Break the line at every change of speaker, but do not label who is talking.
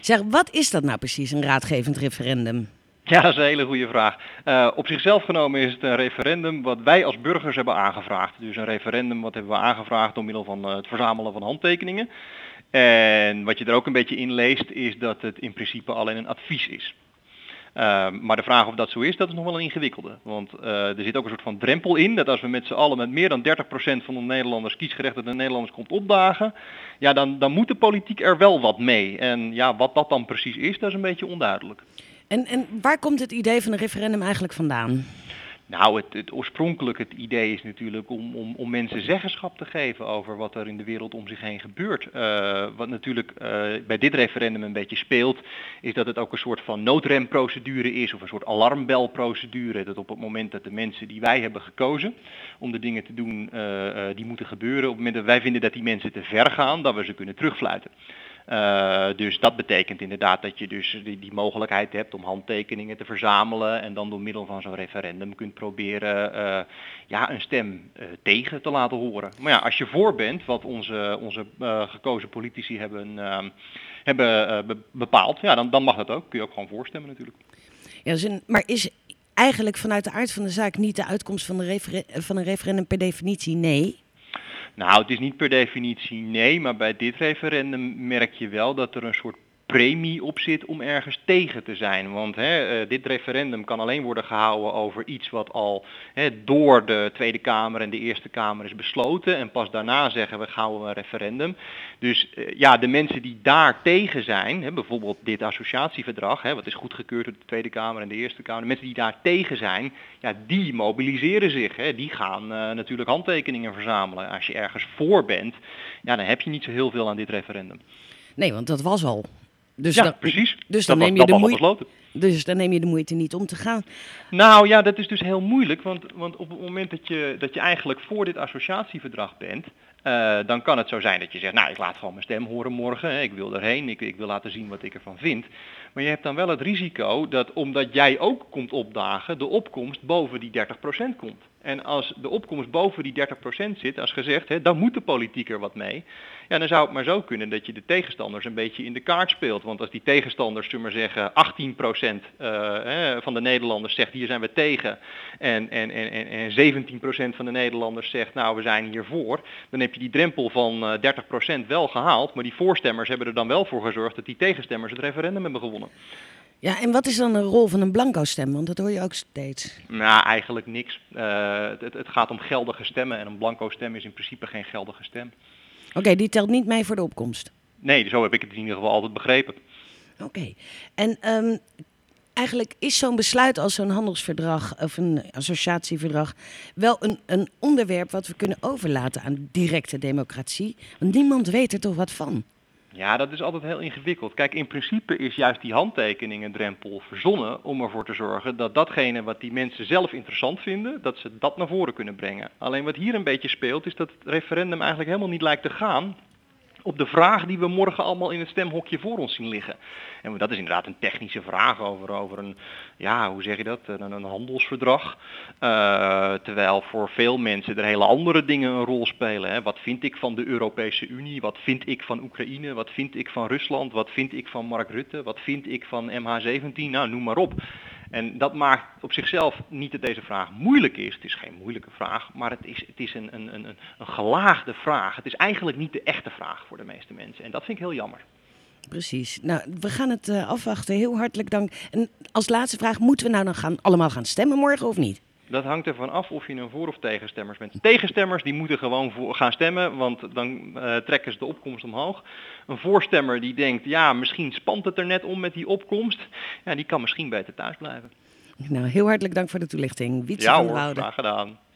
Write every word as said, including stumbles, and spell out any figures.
Zeg, wat is dat nou precies, een raadgevend referendum?
Ja, dat is een hele goede vraag. Uh, op zichzelf genomen is het een referendum wat wij als burgers hebben aangevraagd. Dus een referendum wat hebben we aangevraagd door middel van uh, het verzamelen van handtekeningen. En wat je er ook een beetje in leest is dat het in principe alleen een advies is. Uh, maar de vraag of dat zo is, dat is nog wel een ingewikkelde. Want uh, er zit ook een soort van drempel in, dat als we met z'n allen met meer dan dertig procent van de Nederlanders, kiesgerechtigde Nederlanders, komt opdagen, ja, dan, dan moet de politiek er wel wat mee. En ja, wat dat dan precies is, dat is een beetje onduidelijk.
En, en waar komt het idee van een referendum eigenlijk vandaan?
Nou, het, het oorspronkelijk het idee is natuurlijk om, om, om mensen zeggenschap te geven over wat er in de wereld om zich heen gebeurt. Uh, wat natuurlijk uh, bij dit referendum een beetje speelt, is dat het ook een soort van noodremprocedure is of een soort alarmbelprocedure. Dat op het moment dat de mensen die wij hebben gekozen om de dingen te doen, uh, uh, die moeten gebeuren, op het moment dat wij vinden dat die mensen te ver gaan, dat we ze kunnen terugfluiten. Uh, dus dat betekent inderdaad dat je dus die, die mogelijkheid hebt om handtekeningen te verzamelen en dan door middel van zo'n referendum kunt proberen uh, ja, een stem uh, tegen te laten horen. Maar ja, als je voor bent, wat onze, onze uh, gekozen politici hebben, uh, hebben uh, be- bepaald, ja, dan, dan mag dat ook. Kun je ook gewoon voorstemmen natuurlijk.
Ja, dus een, maar is eigenlijk vanuit de aard van de zaak niet de uitkomst van, de referen- van een referendum per definitie nee?
Nou, het is niet per definitie nee, maar bij dit referendum merk je wel dat er een soort premie op zit om ergens tegen te zijn. Want hè, dit referendum kan alleen worden gehouden over iets wat al hè, door de Tweede Kamer en de Eerste Kamer is besloten. En pas daarna zeggen we gaan we een referendum. Dus ja, de mensen die daar tegen zijn, hè, bijvoorbeeld dit associatieverdrag, hè, wat is goedgekeurd door de Tweede Kamer en de Eerste Kamer. De mensen die daar tegen zijn, ja, die mobiliseren zich. Hè. Die gaan uh, natuurlijk handtekeningen verzamelen. Als je ergens voor bent, ja, dan heb je niet zo heel veel aan dit referendum.
Nee, want dat was al. Dus
ja,
dan,
precies.
Dus dan,
dat
neem
was,
je de
moeite,
moeite, dus dan neem je de moeite niet om te gaan.
Nou ja, dat is dus heel moeilijk, want, want op het moment dat je, dat je eigenlijk voor dit associatieverdrag bent, uh, dan kan het zo zijn dat je zegt, nou ik laat gewoon mijn stem horen morgen, hè, ik wil erheen, ik, ik wil laten zien wat ik ervan vind. Maar je hebt dan wel het risico dat omdat jij ook komt opdagen, de opkomst boven die dertig procent komt. En als de opkomst boven die dertig procent zit, als gezegd, hè, dan moet de politiek er wat mee. Ja, dan zou het maar zo kunnen dat je de tegenstanders een beetje in de kaart speelt. Want als die tegenstanders, zullen we maar zeggen, achttien procent uh, van de Nederlanders zegt hier zijn we tegen. En, en, en, en zeventien procent van de Nederlanders zegt nou we zijn hiervoor. Dan heb je die drempel van uh, dertig procent wel gehaald. Maar die voorstemmers hebben er dan wel voor gezorgd dat die tegenstemmers het referendum hebben gewonnen.
Ja, en wat is dan de rol van een blanco stem? Want dat hoor je ook steeds.
Nou, eigenlijk niks. Uh, het, het gaat om geldige stemmen en een blanco stem is in principe geen geldige stem.
Oké, okay, die telt niet mee voor de opkomst?
Nee, zo heb ik het in ieder geval altijd begrepen.
Oké, okay. en um, eigenlijk is zo'n besluit als zo'n handelsverdrag of een associatieverdrag wel een, een onderwerp wat we kunnen overlaten aan directe democratie. Want niemand weet er toch wat van?
Ja, dat is altijd heel ingewikkeld. Kijk, in principe is juist die handtekeningendrempel verzonnen om ervoor te zorgen dat datgene wat die mensen zelf interessant vinden, dat ze dat naar voren kunnen brengen. Alleen wat hier een beetje speelt is dat het referendum eigenlijk helemaal niet lijkt te gaan op de vraag die we morgen allemaal in het stemhokje voor ons zien liggen. En dat is inderdaad een technische vraag over, over een, ja, hoe zeg je dat, een, een handelsverdrag. Uh, terwijl voor veel mensen er hele andere dingen een rol spelen. Hè. Wat vind ik van de Europese Unie? Wat vind ik van Oekraïne? Wat vind ik van Rusland? Wat vind ik van Mark Rutte? Wat vind ik van M H zeventien? Nou, noem maar op. En dat maakt op zichzelf niet dat deze vraag moeilijk is. Het is geen moeilijke vraag, maar het is, het is een, een, een, een gelaagde vraag. Het is eigenlijk niet de echte vraag voor de meeste mensen. En dat vind ik heel jammer.
Precies. Nou, we gaan het uh, afwachten. Heel hartelijk dank. En als laatste vraag, moeten we nou dan gaan, allemaal gaan stemmen morgen of niet?
Dat hangt ervan af of je een voor- of tegenstemmers bent. Tegenstemmers die moeten gewoon voor gaan stemmen, want dan uh, trekken ze de opkomst omhoog. Een voorstemmer die denkt, ja, misschien spant het er net om met die opkomst. Ja, die kan misschien beter thuis blijven.
Nou, heel hartelijk dank voor de toelichting. Wietse
ja
van der
hoor,
Woude.
graag gedaan.